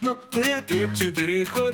1, 2, 3, 4 ход.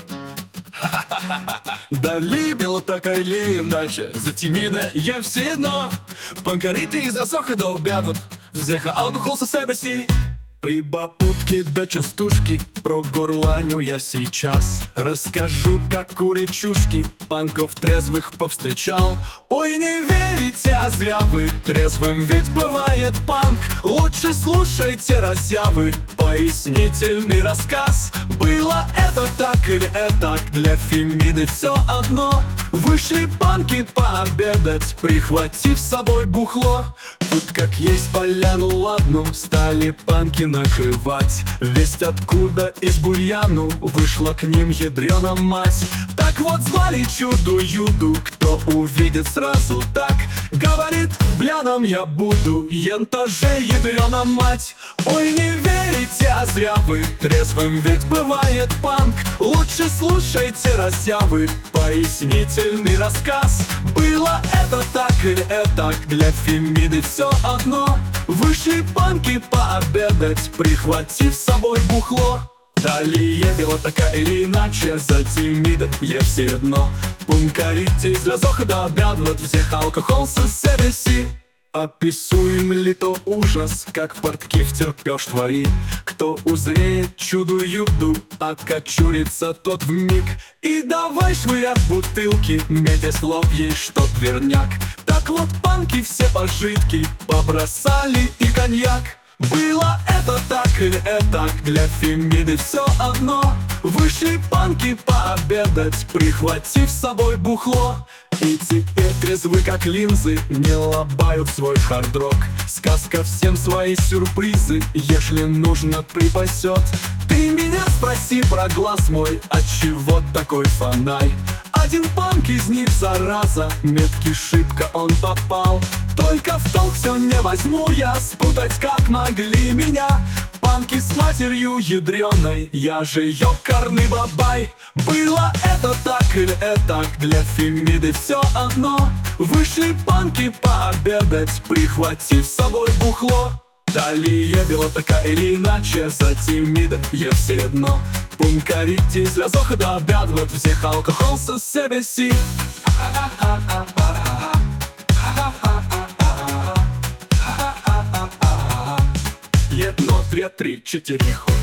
Далі біло така или иначе, затеміне є все одно. Панкарити із засохи до обяду, взяха алкоголь со себе сі. Прибабутки до частушки, про горланю я сейчас расскажу, как у речушки панков трезвых повстречал. Ой, не верите, а зря вы, трезвым ведь бывает панк. Лучше слушайте разъявы, пояснительный рассказ. Было это так или это, для Фемиды все одно. Вышли панки пообедать, прихватив с собой бухло. Тут как есть поляну ладну, стали панки накрывать. Весть откуда из бурьяну вышла к ним ядрена мать. Так вот звали чуду-юду, кто увидит сразу так. Говорит, бляном я буду, ента же ядрена мать. Ой, не верите, а зря вы, трезвым ведь бывает панк. Лучше слушайте разъявы, пояснительный рассказ. Было это так или это, для Фемиды все одно. Вышли панки пообедать, прихватив с собой бухло. Далее было така или иначе, затемніде є все одно. Пункарите из разохода обрядывают всех алкоголь со себе си. Описуем ли то ужас, как портки втерпешь твори. Кто узреет чуду-юду, окочурится тот вмиг. И давай швырять бутылки, медя слов есть что дверняк. Так вот панки все пожитки побросали и коньяк. Было это так или это, для Фемиды все одно. Вышли панки пообедать, прихватив с собой бухло. И теперь трезвы как линзы, не лобают свой хард-рок. Сказка всем свои сюрпризы, если нужно, припасет. Ты меня спроси про глаз мой, отчего такой фонарь? Один панк из них, зараза, меткий шибко он попал. Только в толк все не возьму я, спутать как могли меня. Панки с матерью ядреной, я же ёкарный бабай. Было это так или это, для Фемиды все одно. Вышли панки пообедать, прихватив с собой бухло. Далее было така или иначе, затемніде є все одно. Пункарите з разохода обрядывают всех алкоголь со себе си. Jedno, dwie, trzy, 4 chod.